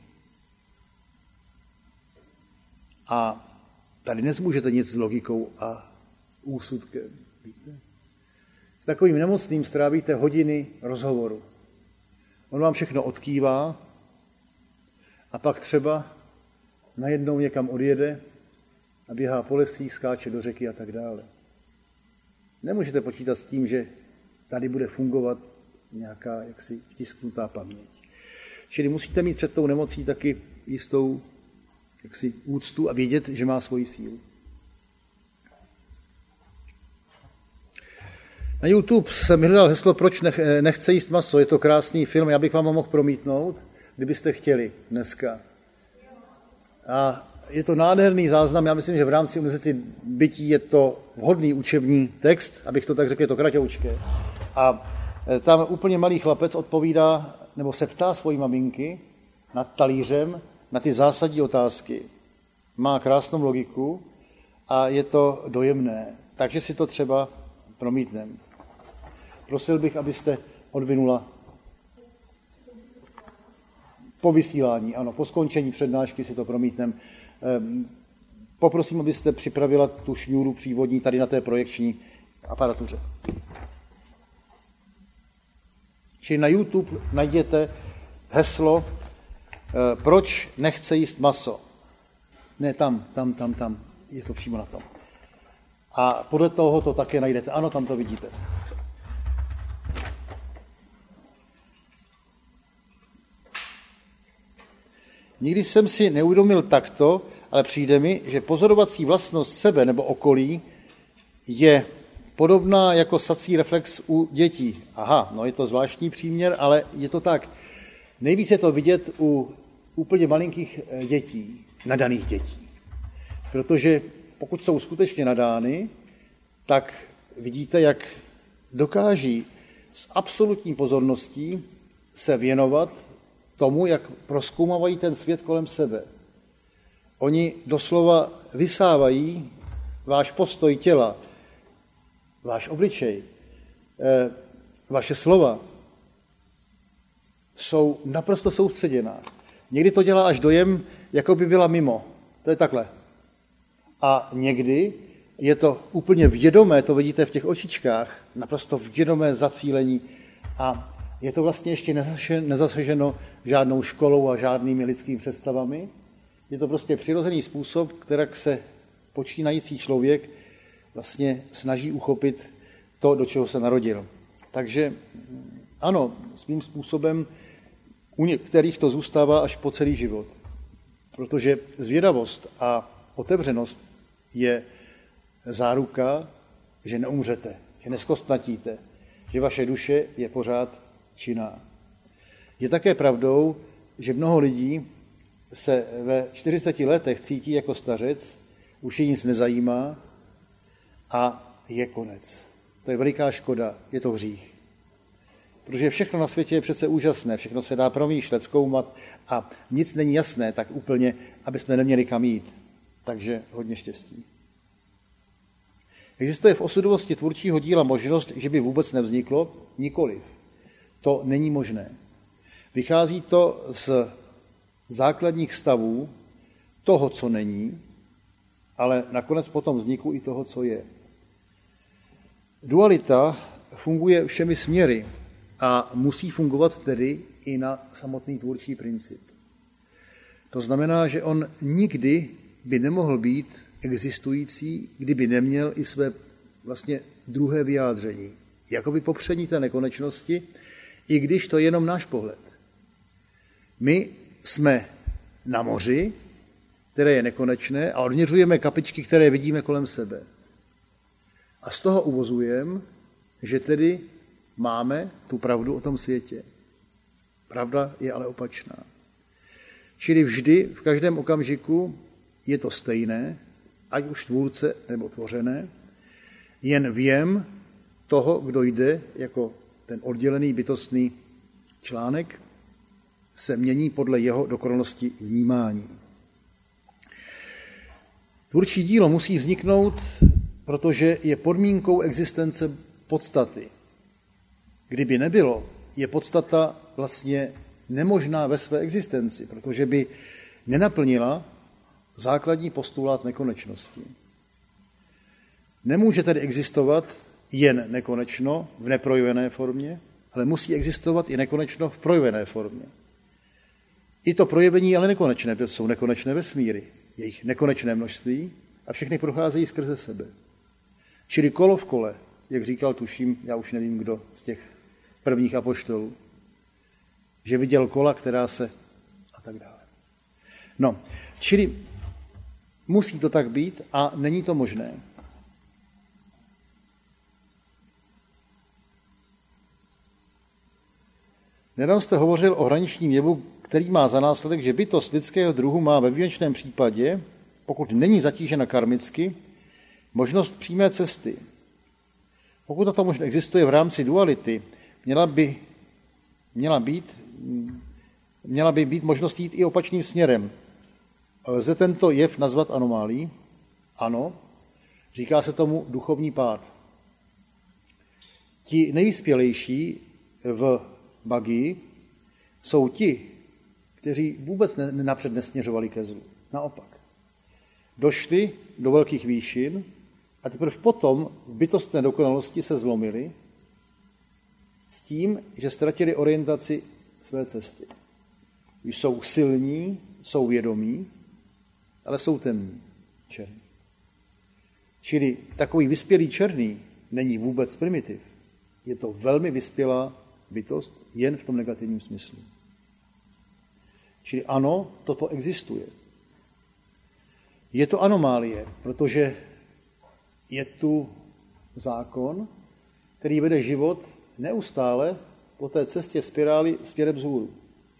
S1: A tady nezmůžete nic s logikou a úsudkem. Víte? S takovým nemocným strávíte hodiny rozhovoru. On vám všechno odkývá a pak třeba najednou někam odjede a běhá po lesích, skáče do řeky a tak dále. Nemůžete počítat s tím, že tady bude fungovat nějaká jaksi vtisknutá paměť. Čili musíte mít před tou nemocí taky jistou jaksi úctu a vědět, že má svoji sílu. Na YouTube jsem hledal heslo, proč nechce jíst maso. Je to krásný film, já bych vám ho mohl promítnout, kdybyste chtěli dneska. A je to nádherný záznam, já myslím, že v rámci univerzity bytí je to vhodný učební text, abych to tak řekl, je to kraťoučké. A tam úplně malý chlapec odpovídá, nebo se ptá svojí maminky nad talířem na ty zásadní otázky. Má krásnou logiku a je to dojemné, takže si to třeba promítneme. Prosil bych, abyste odvinula po vysílání, ano, po skončení přednášky si to promítneme. Poprosím, abyste připravila tu šňůru přívodní tady na té projekční aparatuře. Čili na YouTube najděte heslo proč nechce jíst maso. Ne, tam, tam, tam, tam. Je to přímo na tom. A podle toho to také najdete. Ano, tam to vidíte. Nikdy jsem si neuvědomil takto, ale přijde mi, že pozorovací vlastnost sebe nebo okolí je podobná jako sací reflex u dětí. Aha, no je to zvláštní příměr, ale je to tak. Nejvíce je to vidět u úplně malinkých dětí, nadaných dětí. Protože pokud jsou skutečně nadány, tak vidíte, jak dokáží s absolutní pozorností se věnovat tomu, jak prozkoumávají ten svět kolem sebe. Oni doslova vysávají váš postoj těla, váš obličej, vaše slova jsou naprosto soustředěná. Někdy to dělá až dojem, jako by byla mimo. To je takhle. A někdy je to úplně vědomé, to vidíte v těch očičkách, naprosto vědomé zacílení a je to vlastně ještě nezasaženo žádnou školou a žádnými lidskými představami. Je to prostě přirozený způsob, kterak se počínající člověk vlastně snaží uchopit to, do čeho se narodil. Takže ano, svým způsobem u některých to zůstává až po celý život. Protože zvědavost a otevřenost je záruka, že neumřete, že nezkostnatíte, že vaše duše je pořád činná. Je také pravdou, že mnoho lidí se ve čtyřiceti letech cítí jako stařec, už je nic nezajímá a je konec. To je veliká škoda, je to hřích. Protože všechno na světě je přece úžasné, všechno se dá promýšlet, zkoumat a nic není jasné tak úplně, aby jsme neměli kam jít. Takže hodně štěstí. Existuje v osudovosti tvůrčího díla možnost, že by vůbec nevzniklo? Nikoliv. To není možné. Vychází to z základních stavů toho, co není, ale nakonec potom vzniku i toho, co je. Dualita funguje všemi směry a musí fungovat tedy i na samotný tvůrčí princip. To znamená, že on nikdy by nemohl být existující, kdyby neměl i své vlastně druhé vyjádření. Jakoby popření té nekonečnosti, i když to je jenom náš pohled. My jsme na moři, které je nekonečné, a odměřujeme kapičky, které vidíme kolem sebe. A z toho uvozujeme, že tedy máme tu pravdu o tom světě. Pravda je ale opačná. Čili vždy, v každém okamžiku je to stejné, ať už tvůrce nebo tvořené, jen věm toho, kdo jde jako ten oddělený bytostný článek, se mění podle jeho dokonalosti vnímání. Tvůrčí dílo musí vzniknout, protože je podmínkou existence podstaty. Kdyby nebylo, je podstata vlastně nemožná ve své existenci, protože by nenaplnila základní postulát nekonečnosti. Nemůže tedy existovat jen nekonečno v neprojevené formě, ale musí existovat i nekonečno v projevené formě. I to projevení je ale nekonečné, protože jsou nekonečné vesmíry, jejich nekonečné množství a všechny procházejí skrze sebe. Čili kolo v kole, jak říkal, tuším, já už nevím, kdo z těch prvních apoštolů, že viděl kola, která se a tak dále. No, čili musí to tak být a není to možné. Nedávno jste hovořil o hraničním jevu, který má za následek, že bytost lidského druhu má ve výjimečném případě, pokud není zatížena karmicky, možnost přímé cesty. Pokud tato možnost existuje v rámci duality, měla by, měla být, měla by být možnost jít i opačným směrem. Lze tento jev nazvat anomálí? Ano. Říká se tomu duchovní pád. Ti nejvyspělejší v magii jsou ti, kteří vůbec napřed nesměřovali ke zlu. Naopak. Došli do velkých výšin a teprve potom v bytostné dokonalosti se zlomili s tím, že ztratili orientaci své cesty. Jsou silní, jsou vědomí, ale jsou temní, černí. Čili takový vyspělý černý není vůbec primitiv. Je to velmi vyspělá bytost, jen v tom negativním smyslu. Čili ano, toto existuje. Je to anomálie, protože je tu zákon, který vede život neustále po té cestě spirály směrem vzhůru.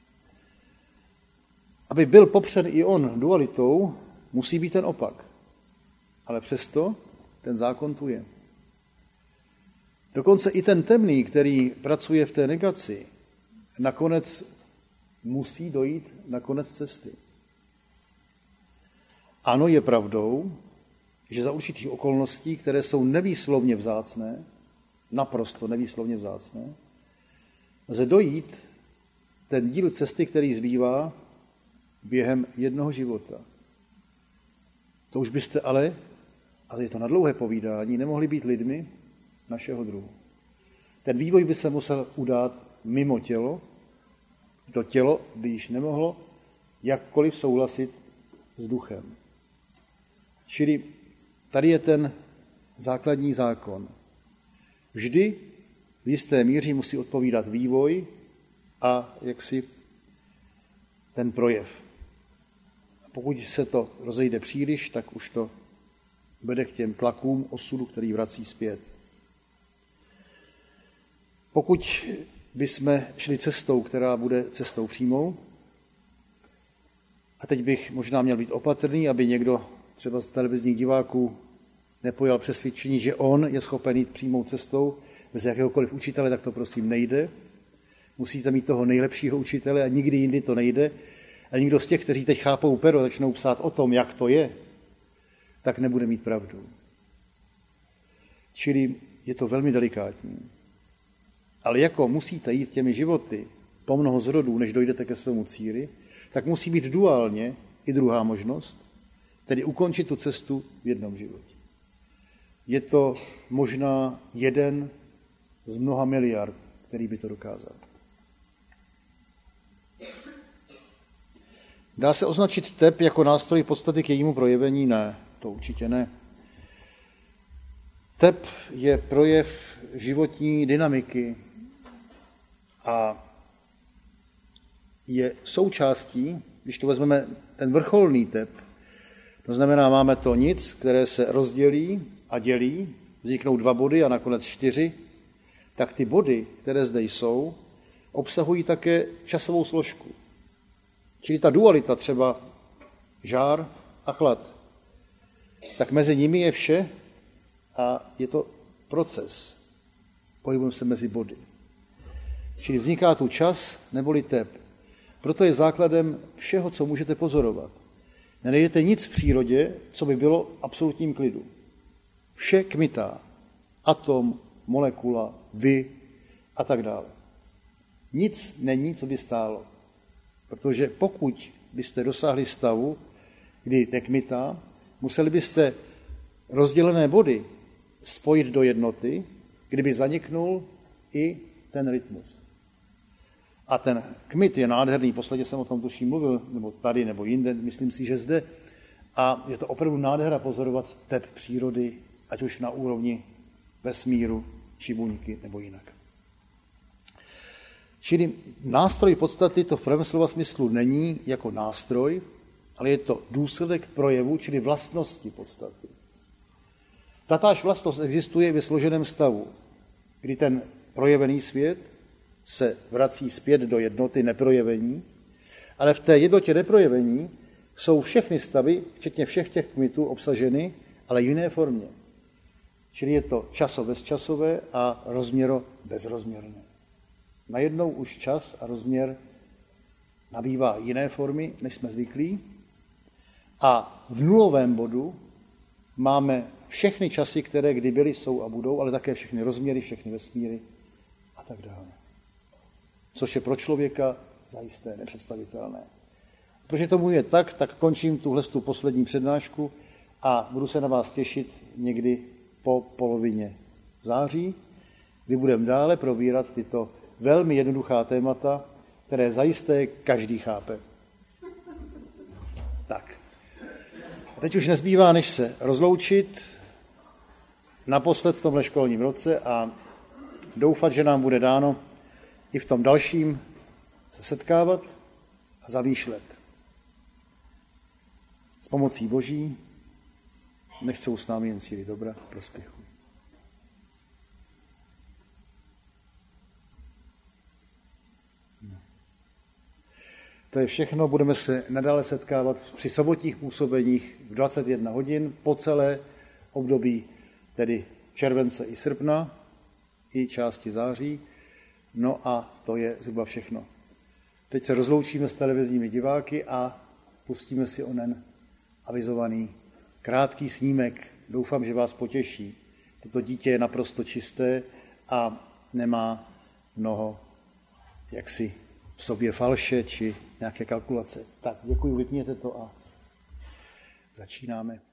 S1: Aby byl popřen i on dualitou, musí být ten opak. Ale přesto ten zákon tu je. Dokonce i ten temný, který pracuje v té negaci, nakonec musí dojít na konec cesty. Ano, je pravdou, že za určitých okolností, které jsou nevýslovně vzácné, naprosto nevýslovně vzácné, lze dojít ten díl cesty, který zbývá během jednoho života. To už byste ale, ale je to na dlouhé povídání, nemohli být lidmi našeho druhu. Ten vývoj by se musel udát mimo tělo, to tělo by již nemohlo jakkoliv souhlasit s duchem. Čili tady je ten základní zákon. Vždy v jisté míře musí odpovídat vývoj a jaksi ten projev. A pokud se to rozejde příliš, tak už to vede k těm tlakům osudu, který vrací zpět. Pokud bychom šli cestou, která bude cestou přímou, A teď bych možná měl být opatrný, aby někdo třeba z televizních diváků nepojal přesvědčení, že on je schopen jít přímou cestou bez jakéhokoliv učitele, tak to prosím nejde. Musíte mít toho nejlepšího učitele a nikdy jindy to nejde. A nikdo z těch, kteří teď chápou pero, začnou psát o tom, jak to je, tak nebude mít pravdu. Čili je to velmi delikátní. Ale jako musíte jít těmi životy po mnoho zrodů, než dojdete ke svému cíli, tak musí být duálně i druhá možnost, tedy ukončit tu cestu v jednom životě. Je to možná jeden z mnoha miliard, který by to dokázal. Dá se označit tep jako nástroj podstaty k jejímu projevení? Ne, to určitě ne. Tep je projev životní dynamiky a je součástí, když to vezmeme ten vrcholný tep, to znamená, máme to nic, které se rozdělí a dělí, vzniknou dva body a nakonec čtyři, tak ty body, které zde jsou, obsahují také časovou složku. Čili ta dualita třeba žár a chlad, tak mezi nimi je vše a je to proces. Pohybujeme se mezi body. Čili vzniká tu čas neboli tep. Proto je základem všeho, co můžete pozorovat. Nenajdete nic v přírodě, co by bylo absolutním klidu. Vše kmitá. Atom, molekula, vy a tak dále. Nic není, co by stálo. Protože pokud byste dosáhli stavu, kdy nekmitá, museli byste rozdělené body spojit do jednoty, kdyby zaniknul i ten rytmus. A ten kmit je nádherný, posledně jsem o tom tuším mluvil, nebo tady, nebo jinde, myslím si, že zde. A je to opravdu nádhera pozorovat tep přírody, ať už na úrovni vesmíru, či buňky, nebo jinak. Čili nástroj podstaty to v pravém slova smyslu není jako nástroj, ale je to důsledek projevu, čili vlastnosti podstaty. Tatáž vlastnost existuje ve složeném stavu, kdy ten projevený svět se vrací zpět do jednoty neprojevení, ale v té jednotě neprojevení jsou všechny stavy, včetně všech těch kmitů, obsaženy, ale v jiné formě. Čili je to časo bezčasové a rozměro bezrozměrné. Najednou už čas a rozměr nabývá jiné formy, než jsme zvyklí. A v nulovém bodu máme všechny časy, které kdy byly, jsou a budou, ale také všechny rozměry, všechny vesmíry a tak dále. Což je pro člověka zajisté nepředstavitelné. Protože tomu je tak, tak končím tuhle tu poslední přednášku a budu se na vás těšit někdy po polovině září, kdy budeme dále probírat tyto velmi jednoduchá témata, které zajisté každý chápe. Tak. A teď už nezbývá, než se rozloučit naposled v tomhle školním roce a doufat, že nám bude dáno i v tom dalším se setkávat a zamýšlet. S pomocí Boží nechcou s námi jen síly dobra, prospěchu. To je všechno, budeme se nadále setkávat při sobotních působeních v dvacet jedna hodin po celé období, tedy července i srpna, i části září. No a to je zhruba všechno. Teď se rozloučíme s televizními diváky a pustíme si onen avizovaný krátký snímek. Doufám, že vás potěší. Toto dítě je naprosto čisté a nemá mnoho jaksi v sobě falše či nějaké kalkulace. Tak, děkuji, vypněte to a začínáme.